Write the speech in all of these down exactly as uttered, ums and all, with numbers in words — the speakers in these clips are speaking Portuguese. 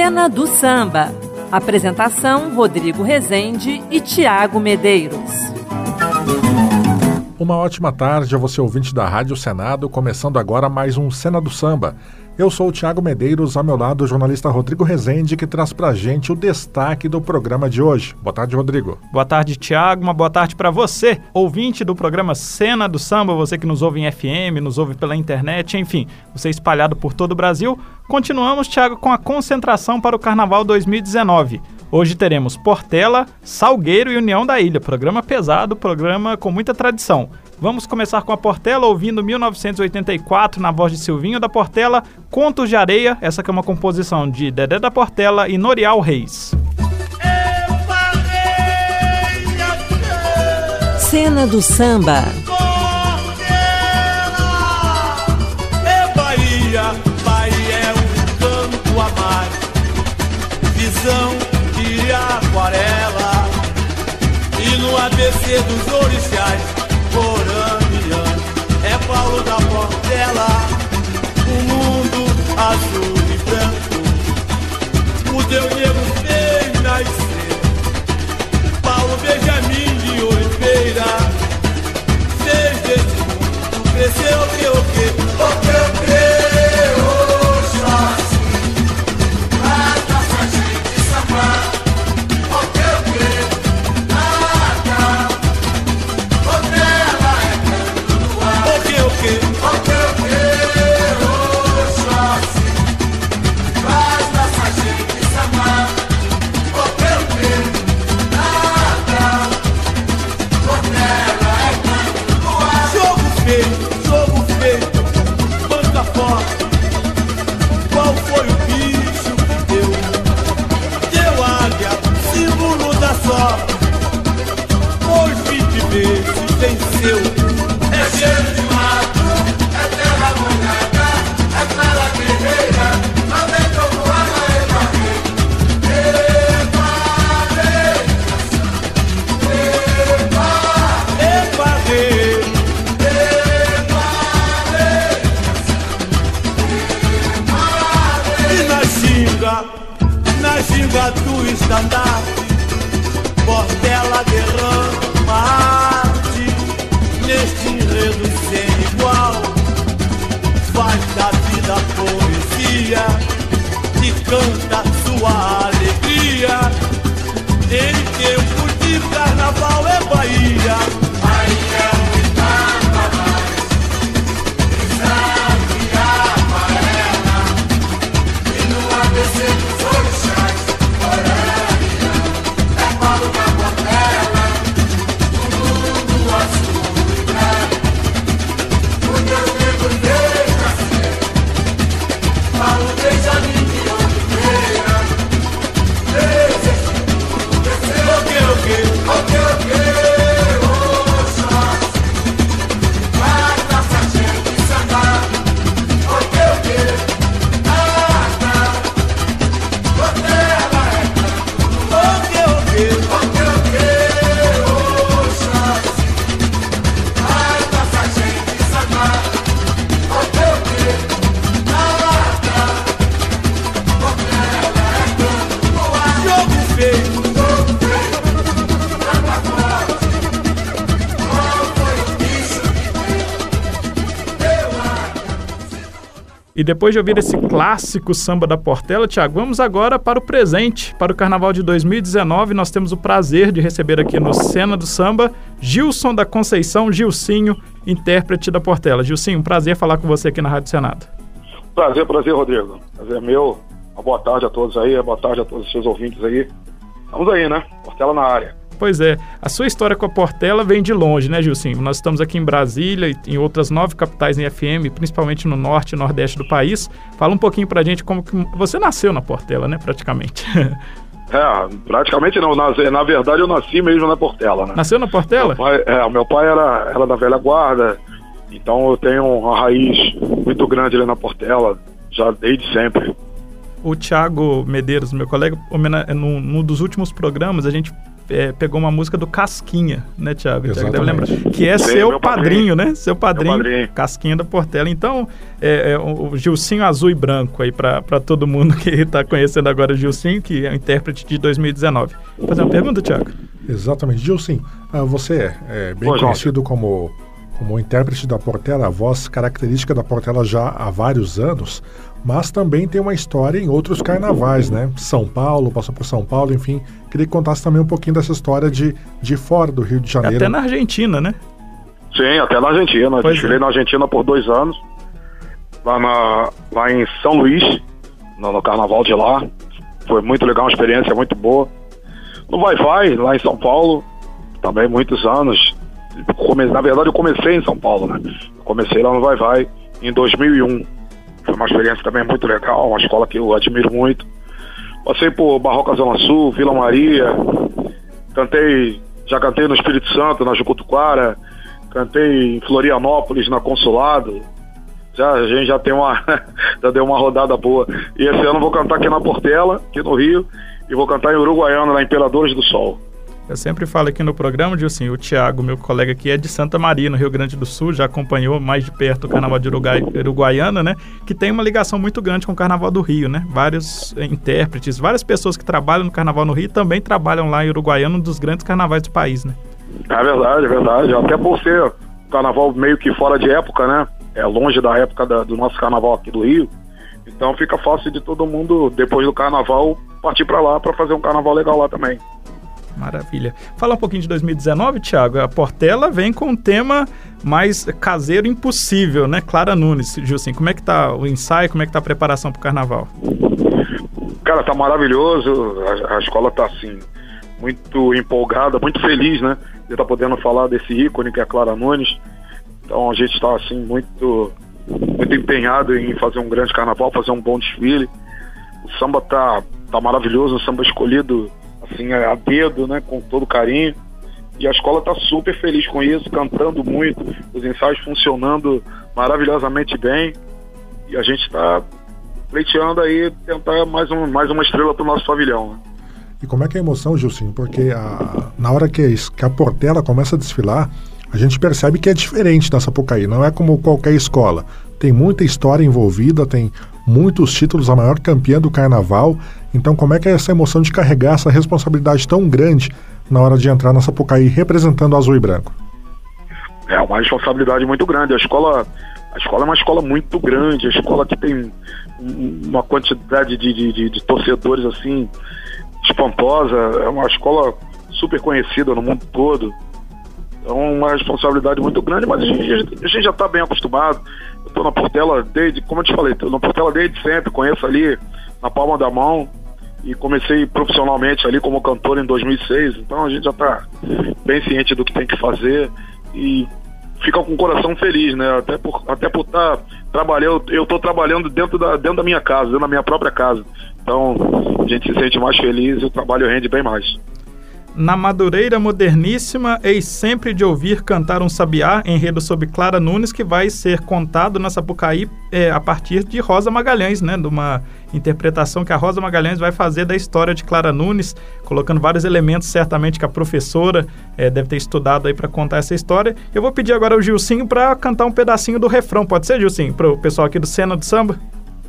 Cena do Samba. Apresentação: Rodrigo Rezende e Tiago Medeiros. Uma ótima tarde a você, ouvinte da Rádio Senado, começando agora mais um Cena do Samba. Eu sou o Tiago Medeiros, ao meu lado o jornalista Rodrigo Rezende, que traz pra gente o destaque do programa de hoje. Boa tarde, Rodrigo. Boa tarde, Tiago. Uma boa tarde para você, ouvinte do programa Cena do Samba, você que nos ouve em F M, nos ouve pela internet, enfim, você espalhado por todo o Brasil. Continuamos, Tiago, com a concentração para o Carnaval dois mil e dezenove. Hoje teremos Portela, Salgueiro e União da Ilha. Programa pesado, programa com muita tradição. Vamos começar com a Portela, ouvindo mil novecentos e oitenta e quatro, na voz de Silvinho da Portela, Contos de Areia, essa que é uma composição de Dedé da Portela e Norial Reis. Cena do Samba. É Bahia, Bahia é um canto a mais, visão de aquarela, e no A B C dos orixás, Coramiano, é Paulo da Portela, o mundo azul e branco, o teu negro fez nascer, Paulo Benjamin de Oliveira, fez desse mundo crescer o que, o que, o que, o que. Venceu, é cheiro de mato, é terra molhada, é clara guerreira, não vem como água e barreira. Epa, rei, epa, rei, e na ginga, na ginga do estandarte, Portela derrama neste enredo sem igual, faz da vida poesia e canta sua alegria. Em tempo de carnaval é Bahia, Bahia é um estado a mais, visão de aquarela, e no A B C dos orixás, Coramiano, é Paulo da Portela, o mundo azul. E depois de ouvir esse clássico samba da Portela, Tiago, vamos agora para o presente, para o Carnaval de dois mil e dezenove. Nós temos o prazer de receber aqui no Cena do Samba, Gilson da Conceição, Gilcinho, intérprete da Portela. Gilcinho, um prazer falar com você aqui na Rádio Senado. Prazer, prazer, Rodrigo. Prazer meu. Uma boa tarde a todos aí, uma boa tarde a todos os seus ouvintes aí. Vamos aí, né? Portela na área. Pois é, a sua história com a Portela vem de longe, né, Gilcinho? Nós estamos aqui em Brasília e em outras nove capitais em F M, principalmente no norte e nordeste do país. Fala um pouquinho pra gente como que você nasceu na Portela, né, praticamente. É, praticamente não. Na, na verdade, eu nasci mesmo na Portela, né? Nasceu na Portela? Meu pai, é, o meu pai era, era da velha guarda, então eu tenho uma raiz muito grande ali na Portela, já desde sempre. O Tiago Medeiros, meu colega, num, num dos últimos programas, a gente é, pegou uma música do Casquinha, né, Thiago? Thiago deve Exatamente. lembrar. Que é Sim, seu meu padrinho, padrinho, né? Seu padrinho, padrinho. Casquinha da Portela. Então, é, é, o o Gilcinho azul e branco aí pra, pra todo mundo que tá conhecendo agora o Gilcinho, que é o intérprete de dois mil e dezenove. Vou fazer uma pergunta, Thiago? Exatamente. Gilcinho, ah, você é bem Oi, conhecido como, como intérprete da Portela, a voz característica da Portela já há vários anos, mas também tem uma história em outros carnavais, né? São Paulo, passou por São Paulo, enfim. Queria que contasse também um pouquinho dessa história de, de fora do Rio de Janeiro. Até na Argentina, né? Sim, até na Argentina. Pois Desfilei é. na Argentina por dois anos. Lá, na, lá em São Luís, no, no carnaval de lá. Foi muito legal, uma experiência muito boa. No Vai Vai, lá em São Paulo, também muitos anos. Come, na verdade, eu comecei em São Paulo, né? Eu comecei lá no Vai Vai em dois mil e um. Foi uma experiência também muito legal, uma escola que eu admiro muito. Passei por Barroca Zona Sul, Vila Maria, cantei, já cantei no Espírito Santo, na Jucutuquara, cantei em Florianópolis, na Consulado. Já, a gente já tem uma, já deu uma rodada boa. E esse ano eu vou cantar aqui na Portela, aqui no Rio, e vou cantar em Uruguaiana, na Imperadores do Sol. Eu sempre falo aqui no programa, Gilcinho, o Thiago, meu colega aqui, é de Santa Maria, no Rio Grande do Sul, já acompanhou mais de perto o Carnaval de Uruguai, Uruguaiana, né? Que tem uma ligação muito grande com o Carnaval do Rio, né? Vários eh, intérpretes, várias pessoas que trabalham no Carnaval no Rio também trabalham lá em Uruguaiana, um dos grandes carnavais do país, né? É verdade, é verdade. Até por ser um carnaval meio que fora de época, né? É longe da época da, do nosso carnaval aqui do Rio. Então fica fácil de todo mundo, depois do carnaval, partir pra lá pra fazer um carnaval legal lá também. Maravilha. Fala um pouquinho de dois mil e dezenove, Thiago. A Portela vem com um tema mais caseiro impossível, né? Clara Nunes, Gilcinho, como é que tá o ensaio, como é que tá a preparação pro carnaval? Cara, tá maravilhoso. A, a escola tá, assim, muito empolgada, muito feliz, né? De estar podendo falar desse ícone que é a Clara Nunes. Então a gente está, assim, muito, muito empenhado em fazer um grande carnaval, fazer um bom desfile. O samba tá, tá maravilhoso, o samba escolhido assim, a dedo, né, com todo carinho, e a escola está super feliz com isso, cantando muito, os ensaios funcionando maravilhosamente bem, e a gente está pleiteando aí tentar mais, um, mais uma estrela para o nosso pavilhão, né? E como é que é a emoção, Gilcinho? Porque a, na hora que, que a Portela começa a desfilar, a gente percebe que é diferente da Sapucaí, não é como qualquer escola. Tem muita história envolvida, tem muitos títulos, a maior campeã do carnaval. Então como é que é essa emoção de carregar essa responsabilidade tão grande na hora de entrar na Sapucaí representando o azul e branco? É uma responsabilidade muito grande. A escola, a escola é uma escola muito grande, a escola que tem uma quantidade de, de, de, de torcedores assim espantosa, é uma escola super conhecida no mundo todo. É uma responsabilidade muito grande, mas a gente, a gente já está bem acostumado. Eu estou na Portela desde, como eu te falei, estou na Portela desde sempre, conheço ali na palma da mão e comecei profissionalmente ali como cantor em dois mil e seis, então a gente já está bem ciente do que tem que fazer e fica com o coração feliz, né? Até por até por estar tá trabalhando, eu estou trabalhando dentro da, dentro da minha casa, dentro da minha própria casa. Então a gente se sente mais feliz e o trabalho rende bem mais. Na Madureira Moderníssima, eis sempre de ouvir cantar um sabiá, enredo sobre Clara Nunes, que vai ser contado na Sapucaí é, a partir de Rosa Magalhães, né? De uma interpretação que a Rosa Magalhães vai fazer da história de Clara Nunes, colocando vários elementos, certamente, que a professora é, deve ter estudado aí para contar essa história. Eu vou pedir agora ao Gilcinho para cantar um pedacinho do refrão. Pode ser, Gilcinho? Para o pessoal aqui do Cena do Samba?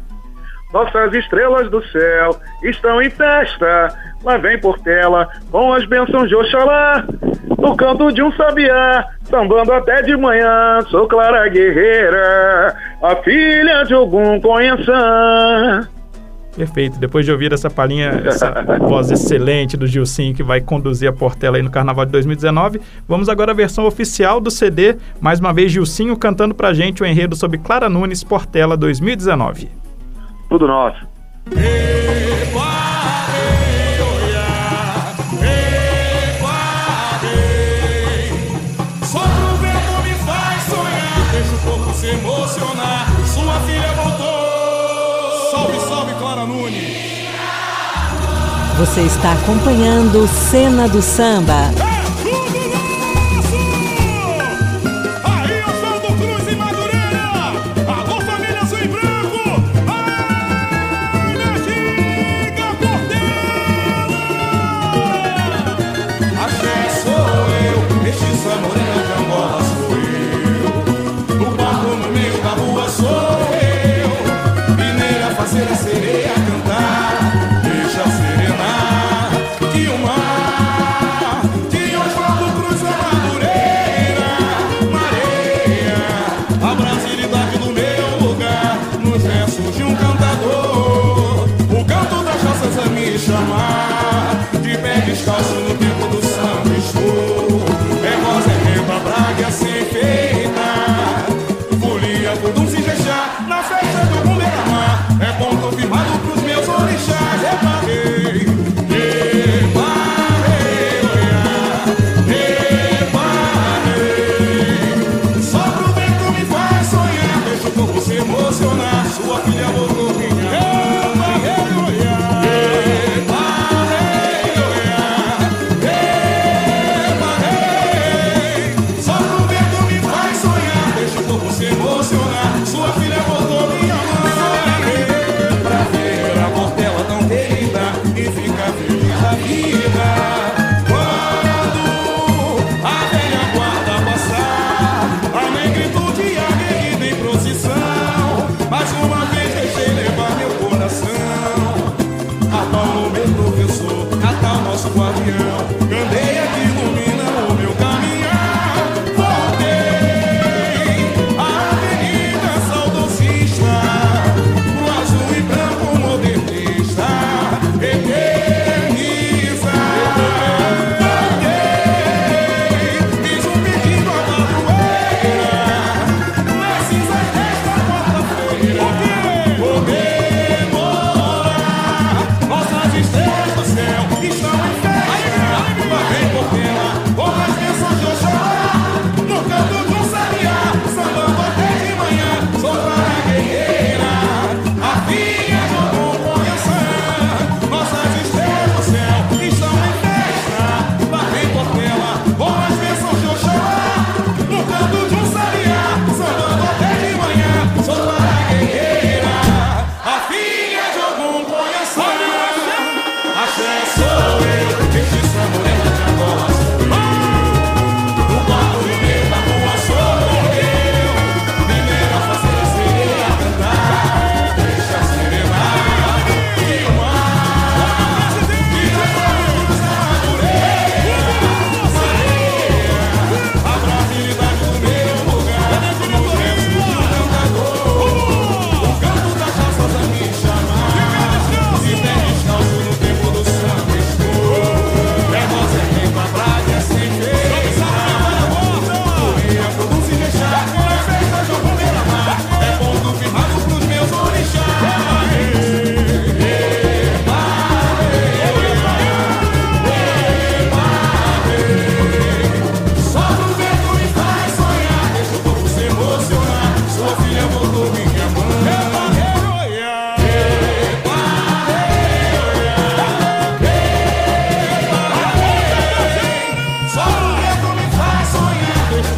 Nossas estrelas do céu estão em festa, lá vem Portela com as bênçãos de Oxalá, no canto de um sabiá, sambando até de manhã. Sou Clara Guerreira, a filha de Ogum Conheçã. Perfeito, depois de ouvir essa palhinha, essa voz excelente do Gilcinho que vai conduzir a Portela aí no Carnaval de dois mil e dezenove, vamos agora à versão oficial do C D, mais uma vez Gilcinho cantando pra gente o enredo sobre Clara Nunes, Portela dois mil e dezenove. Tudo nosso. Só pro vento me faz sonhar, deixa o corpo se emocionar. Sua filha voltou. Salve, salve, Clara Nunes. Você está acompanhando Cena do Samba.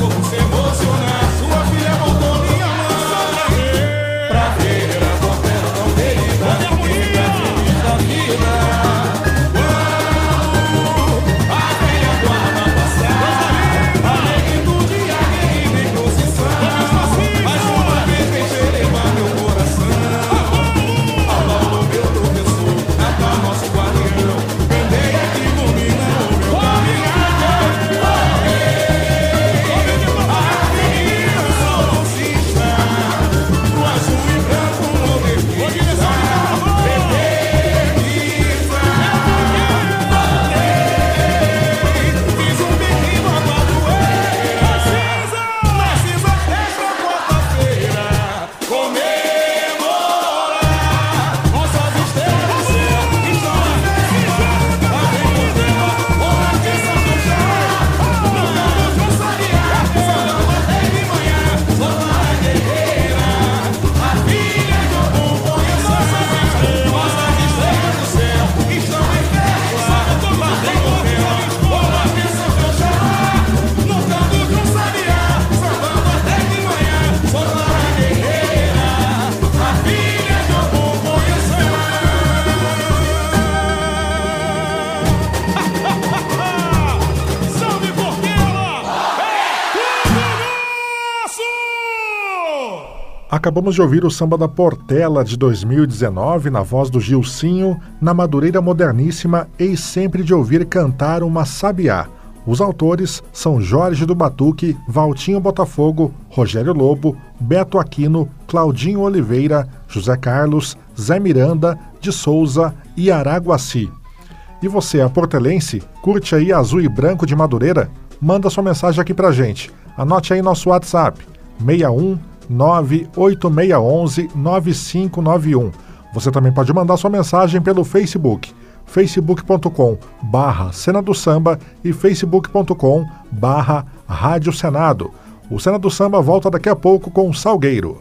Acabamos de ouvir o Samba da Portela de dois mil e dezenove, na voz do Gilcinho, na Madureira Moderníssima, e sempre de ouvir cantar uma sabiá. Os autores são Jorge do Batuque, Valtinho Botafogo, Rogério Lobo, Beto Aquino, Claudinho Oliveira, José Carlos, Zé Miranda, de Souza e Araguaci. E você, a portelense, curte aí Azul e Branco de Madureira? Manda sua mensagem aqui pra gente. Anote aí nosso WhatsApp, seis um nove oito seis um um nove cinco nove um. Você também pode mandar sua mensagem pelo Facebook, facebook ponto com barra Cena do Samba e facebook ponto com barra Rádio Senado. O Cena do Samba volta daqui a pouco com Salgueiro.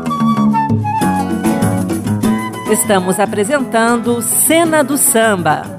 Estamos apresentando Cena do Samba.